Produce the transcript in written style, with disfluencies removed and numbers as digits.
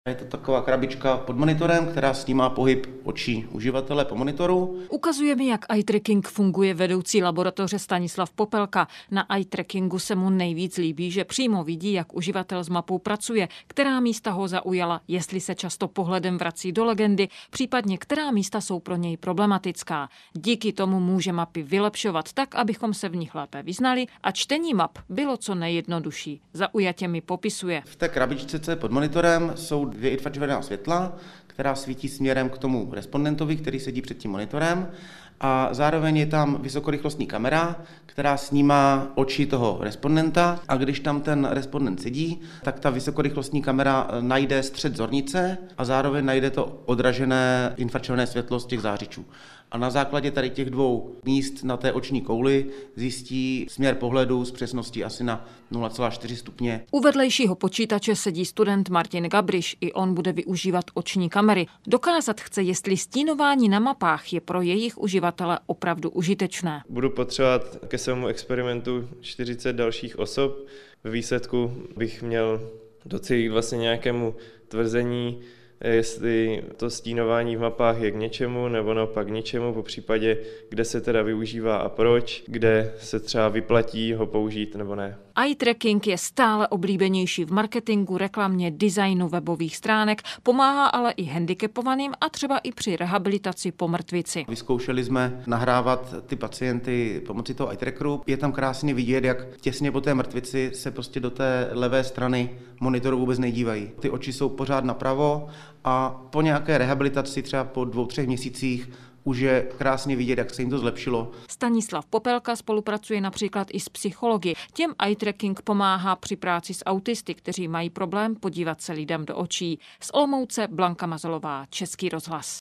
Je to taková krabička pod monitorem, která snímá pohyb očí uživatele po monitoru. Ukazuje mi, jak eye tracking funguje vedoucí laboratoře Stanislav Popelka. Na eye trackingu se mu nejvíc líbí, že přímo vidí, jak uživatel s mapou pracuje, která místa ho zaujala, jestli se často pohledem vrací do legendy, případně která místa jsou pro něj problematická. Díky tomu může mapy vylepšovat tak, abychom se v nich lépe vyznali a čtení map bylo co nejjednodušší. Zaujatě mi popisuje. V té krabičce, co je pod monitorem, jsou dvě infračervená světla, která svítí směrem k tomu respondentovi, který sedí před tím monitorem. A zároveň je tam vysokorychlostní kamera, která snímá oči toho respondenta a když tam ten respondent sedí, tak ta vysokorychlostní kamera najde střed zornice a zároveň najde to odražené infračervené světlo z těch zářičů. A na základě tady těch dvou míst na té oční kouli zjistí směr pohledu s přesností asi na 0,4 stupně. U vedlejšího počítače sedí student Martin Gabriš. I on bude využívat oční kamery. Dokázat chce, jestli stínování na mapách je pro jejich uživatele opravdu užitečné. Budu potřebovat ke svému experimentu 40 dalších osob. Ve výsledku bych měl docílit vlastně nějakému tvrzení, jestli to stínování v mapách je k něčemu nebo naopak k ničemu, po případě, kde se teda využívá a proč, kde se třeba vyplatí ho použít nebo ne. Eye tracking je stále oblíbenější v marketingu, reklamě, designu webových stránek, pomáhá ale i handicapovaným a třeba i při rehabilitaci po mrtvici. Vyzkoušeli jsme nahrávat ty pacienty pomocí toho eye trackeru. Je tam krásně vidět, jak těsně po té mrtvici se prostě do té levé strany monitoru vůbec nedívají. Ty oči jsou pořád napravo a po nějaké rehabilitaci třeba po 2-3 měsících už je krásně vidět, jak se jim to zlepšilo. Stanislav Popelka spolupracuje například i s psychologi. Těm eye tracking pomáhá při práci s autisty, kteří mají problém podívat se lidem do očí. Z Olomouce Blanka Mazolová, Český rozhlas.